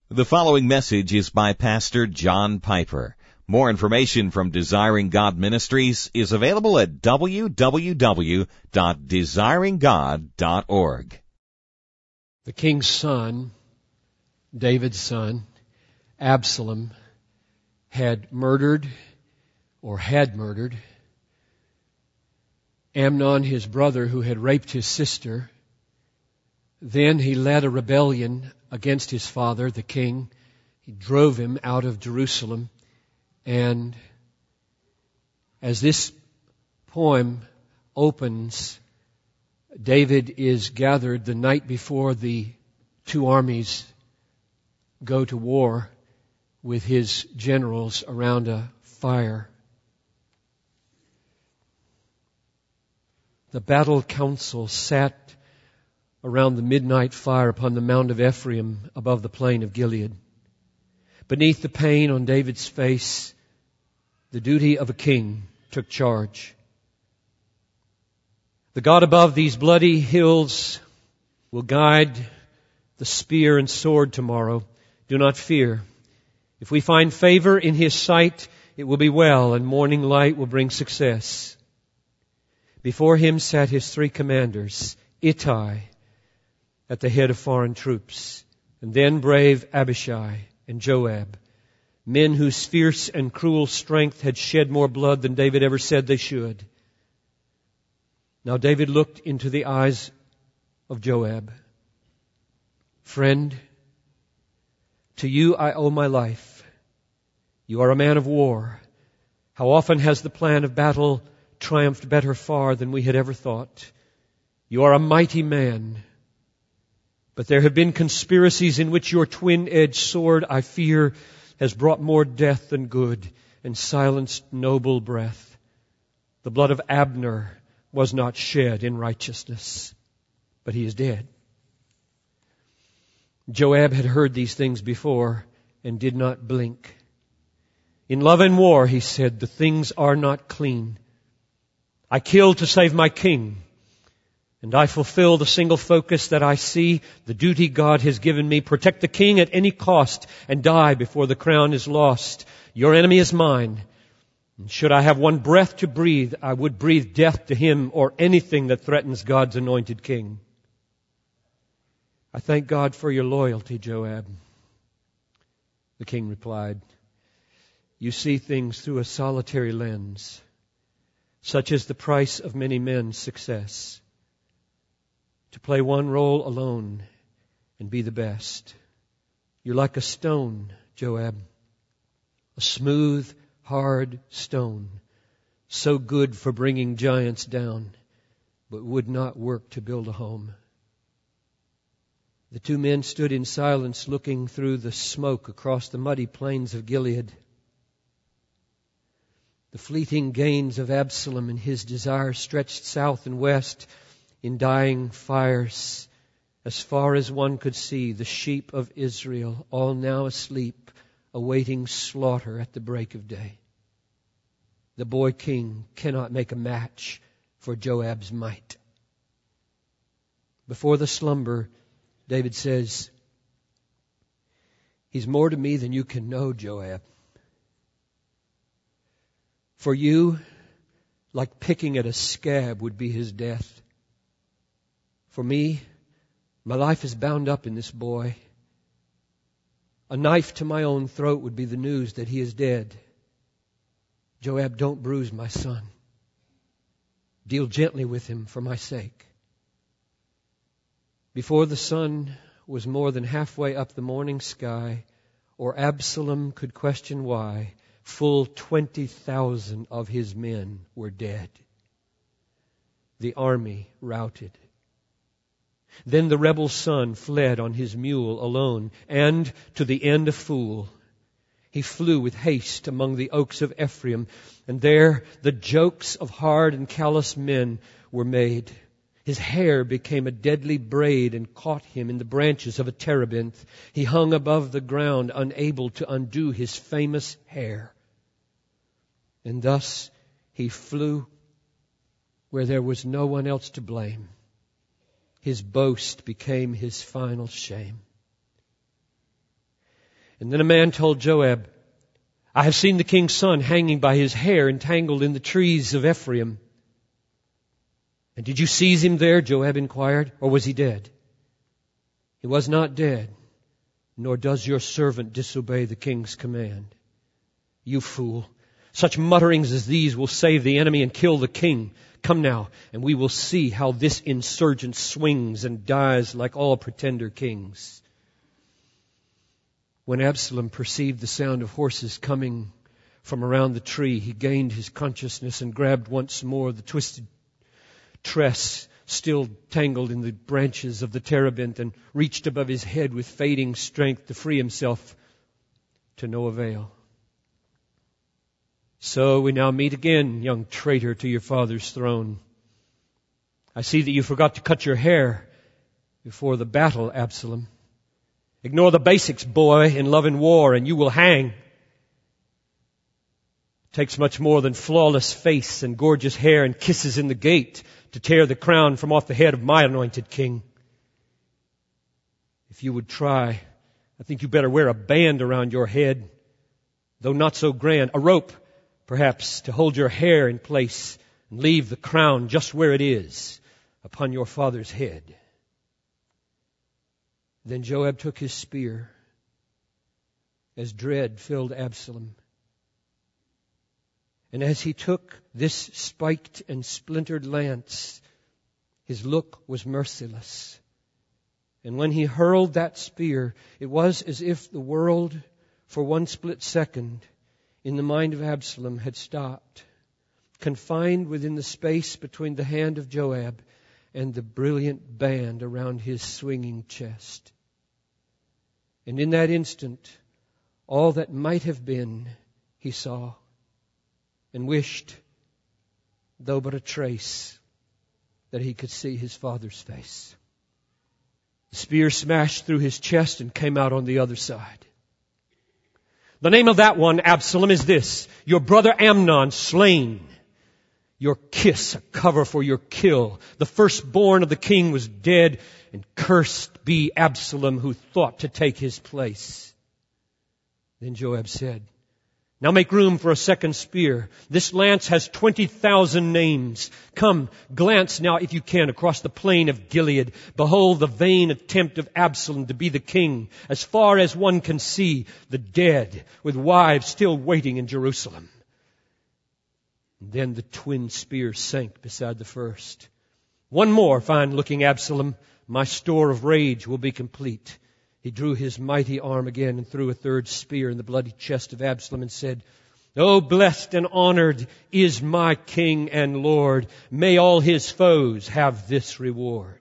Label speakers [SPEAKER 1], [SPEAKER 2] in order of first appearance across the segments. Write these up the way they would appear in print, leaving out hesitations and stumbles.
[SPEAKER 1] The following message is by Pastor John Piper. More information from Desiring God Ministries is available at www.desiringgod.org.
[SPEAKER 2] The king's son, David's son, Absalom, had murdered Amnon, his brother, who had raped his sister. Then he led a rebellion against his father, the king. He drove him out of Jerusalem. And as this poem opens, David is gathered the night before the two armies go to war with his generals around a fire. The battle council sat around the midnight fire upon the Mount of Ephraim above the plain of Gilead. Beneath the pain on David's face, the duty of a king took charge. The God above these bloody hills will guide the spear and sword tomorrow. Do not fear. If we find favor in His sight, it will be well, and morning light will bring success. Before Him sat His three commanders, Ittai at the head of foreign troops, and then brave Abishai and Joab, men whose fierce and cruel strength had shed more blood than David ever said they should. Now David looked into the eyes of Joab. Friend, to you I owe my life. You are a man of war. How often has the plan of battle triumphed better far than we had ever thought. You are a mighty man. But there have been conspiracies in which your twin-edged sword, I fear, has brought more death than good and silenced noble breath. The blood of Abner was not shed in righteousness, but he is dead. Joab had heard these things before and did not blink. In love and war, he said, the things are not clean. I kill to save my king, and I fulfill the single focus that I see, the duty God has given me. Protect the king at any cost and die before the crown is lost. Your enemy is mine. And should I have one breath to breathe, I would breathe death to him or anything that threatens God's anointed king. I thank God for your loyalty, Joab. The king replied, you see things through a solitary lens. Such is the price of many men's success. To play one role alone and be the best. You're like a stone, Joab. A smooth, hard stone. So good for bringing giants down, but would not work to build a home. The two men stood in silence, looking through the smoke across the muddy plains of Gilead. The fleeting gains of Absalom and his desire stretched south and west in dying fires. As far as one could see, the sheep of Israel, all now asleep, awaiting slaughter at the break of day. The boy king cannot make a match for Joab's might. Before the slumber, David says, he's more to me than you can know, Joab. For you, like picking at a scab would be his death. For me, my life is bound up in this boy. A knife to my own throat would be the news that he is dead. Joab, don't bruise my son. Deal gently with him for my sake. Before the sun was more than halfway up the morning sky, or Absalom could question why, full 20,000 of his men were dead. The army routed. Then the rebel son fled on his mule alone, and to the end a fool. He flew with haste among the oaks of Ephraim, and there the jokes of hard and callous men were made. His hair became a deadly braid and caught him in the branches of a terebinth. He hung above the ground, unable to undo his famous hair. And thus he flew where there was no one else to blame. His boast became his final shame. And then a man told Joab, I have seen the king's son hanging by his hair, entangled in the trees of Ephraim. And did you seize him there? Joab inquired. Or was he dead? He was not dead, nor does your servant disobey the king's command. You fool. Such mutterings as these will save the enemy and kill the king. Come now, and we will see how this insurgent swings and dies like all pretender kings. When Absalom perceived the sound of horses coming from around the tree, he gained his consciousness and grabbed once more the twisted tress still tangled in the branches of the terebinth and reached above his head with fading strength to free himself, to no avail. So we now meet again, young traitor to your father's throne. I see that you forgot to cut your hair before the battle, Absalom. Ignore the basics, boy, in love and war, and you will hang. It takes much more than flawless face and gorgeous hair and kisses in the gate to tear the crown from off the head of my anointed king. If you would try, I think you better wear a band around your head, though not so grand, a rope, perhaps, to hold your hair in place and leave the crown just where it is, upon your father's head. Then Joab took his spear as dread filled Absalom. And as he took this spiked and splintered lance, his look was merciless. And when he hurled that spear, it was as if the world, for one split second, in the mind of Absalom had stopped, confined within the space between the hand of Joab and the brilliant band around his swinging chest. And in that instant, all that might have been, he saw and wished, though but a trace, that he could see his father's face. The spear smashed through his chest and came out on the other side. The name of that one, Absalom, is this: your brother Amnon slain. Your kiss a cover for your kill. The firstborn of the king was dead, and cursed be Absalom who thought to take his place. Then Joab said, now make room for a second spear. This lance has 20,000 names. Come, glance now if you can across the plain of Gilead. Behold the vain attempt of Absalom to be the king. As far as one can see, the dead with wives still waiting in Jerusalem. And then the twin spears sank beside the first. One more fine-looking Absalom. My store of rage will be complete. He drew his mighty arm again and threw a third spear in the bloody chest of Absalom and said, oh, blessed and honored is my king and Lord. May all his foes have this reward.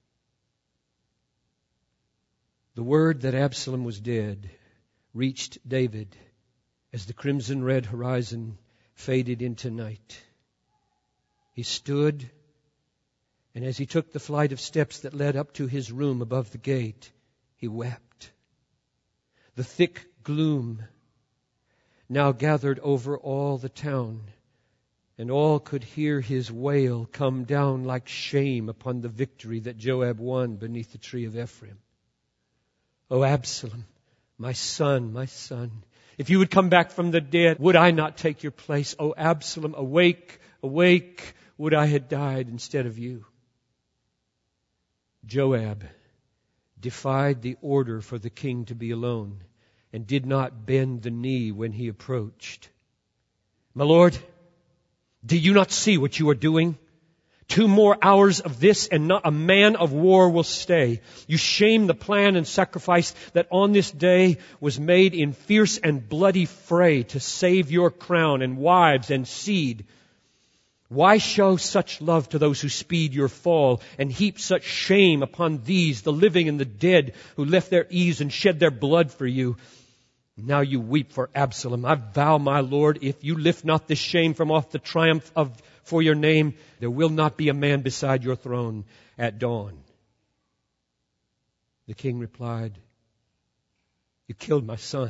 [SPEAKER 2] The word that Absalom was dead reached David as the crimson red horizon faded into night. He stood, and as he took the flight of steps that led up to his room above the gate, he wept. The thick gloom now gathered over all the town, and all could hear his wail come down like shame upon the victory that Joab won beneath the tree of Ephraim. O Absalom, my son, if you would come back from the dead, would I not take your place? O Absalom, awake, awake, would I had died instead of you. Joab defied the order for the king to be alone and did not bend the knee when he approached. My lord, do you not see what you are doing? 2 more hours of this and not a man of war will stay. You shame the plan and sacrifice that on this day was made in fierce and bloody fray to save your crown and wives and seed. Why show such love to those who speed your fall and heap such shame upon these, the living and the dead, who left their ease and shed their blood for you? Now you weep for Absalom. I vow, my lord, if you lift not this shame from off the triumph for your name, there will not be a man beside your throne at dawn. The king replied, you killed my son.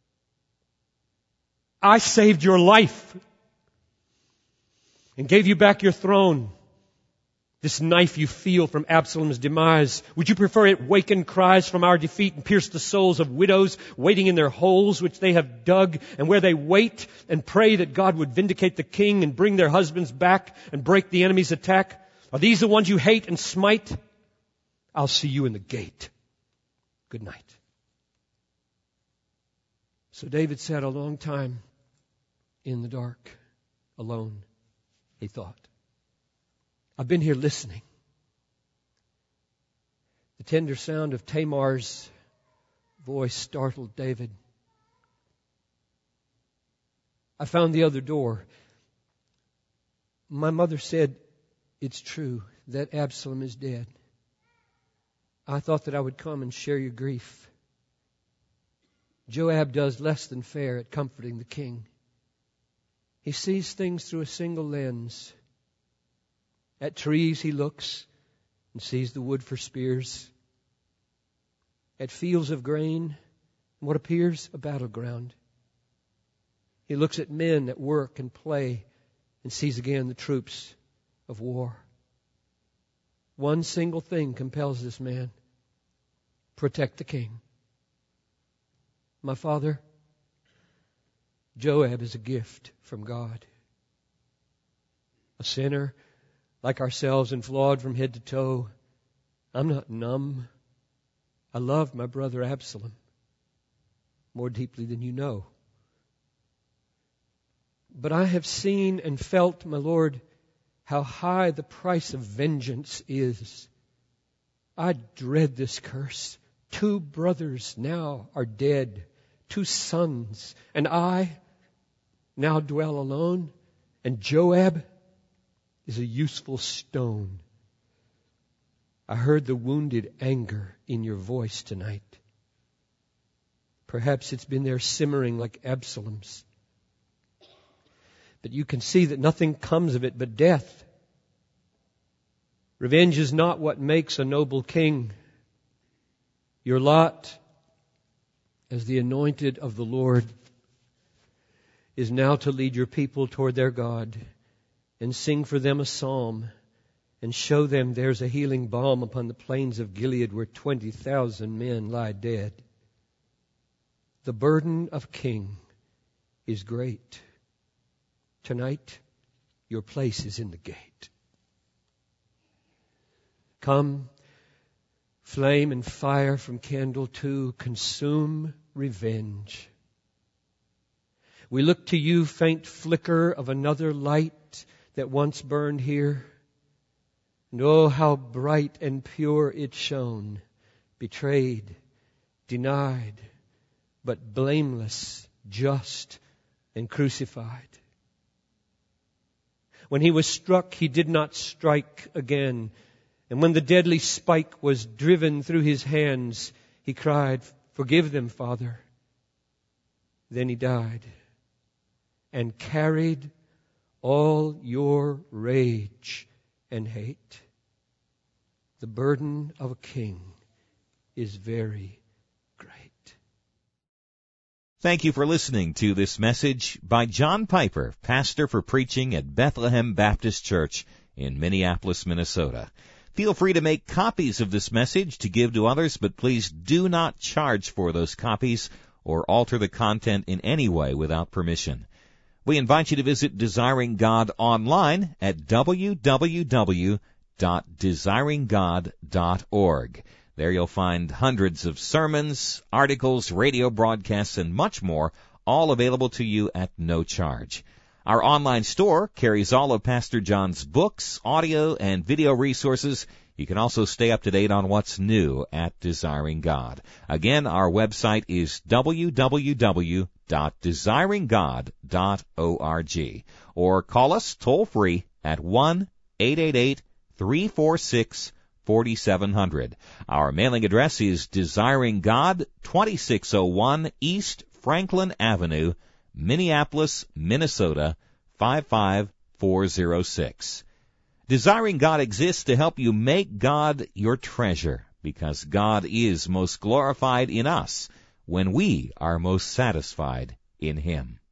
[SPEAKER 2] I saved your life and gave you back your throne. This knife you feel from Absalom's demise, would you prefer it waken cries from our defeat and pierce the souls of widows waiting in their holes which they have dug, and where they wait and pray that God would vindicate the king and bring their husbands back and break the enemy's attack? Are these the ones you hate and smite? I'll see you in the gate. Good night. So David sat a long time in the dark, alone, he thought. I've been here listening. The tender sound of Tamar's voice startled David. I found the other door. My mother said, it's true that Absalom is dead. I thought that I would come and share your grief. Joab does less than fair at comforting the king. He sees things through a single lens. At trees he looks and sees the wood for spears. At fields of grain, what appears a battleground. He looks at men at work and play and sees again the troops of war. One single thing compels this man. Protect the king. My father, Joab is a gift from God. A sinner like ourselves and flawed from head to toe. I'm not numb. I love my brother Absalom more deeply than you know. But I have seen and felt, my Lord, how high the price of vengeance is. I dread this curse. 2 brothers now are dead, 2 sons, and I now dwell alone, and Joab is a useful stone. I heard the wounded anger in your voice tonight. Perhaps it's been there simmering like Absalom's. But you can see that nothing comes of it but death. Revenge is not what makes a noble king. Your lot as the anointed of the Lord is now to lead your people toward their God and sing for them a psalm and show them there's a healing balm upon the plains of Gilead where 20,000 men lie dead. The burden of king is great. Tonight, your place is in the gate. Come, flame and fire from candle 2, consume revenge. We look to you, faint flicker of another light that once burned here. And oh, how bright and pure it shone, betrayed, denied, but blameless, just, and crucified. When he was struck, he did not strike again. And when the deadly spike was driven through his hands, he cried, "Forgive them, Father." Then he died and carried all your rage and hate. The burden of a king is very great.
[SPEAKER 1] Thank you for listening to this message by John Piper, pastor for preaching at Bethlehem Baptist Church in Minneapolis, Minnesota. Feel free to make copies of this message to give to others, but please do not charge for those copies or alter the content in any way without permission. We invite you to visit Desiring God online at www.desiringgod.org. There you'll find hundreds of sermons, articles, radio broadcasts, and much more, all available to you at no charge. Our online store carries all of Pastor John's books, audio, and video resources. You can also stay up to date on what's new at Desiring God. Again, our website is www.desiringgod.org. Or call us toll-free at 1-888-346-4700. Our mailing address is Desiring God, 2601 East Franklin Avenue, Minneapolis, Minnesota, 55406. Desiring God exists to help you make God your treasure, because God is most glorified in us when we are most satisfied in Him.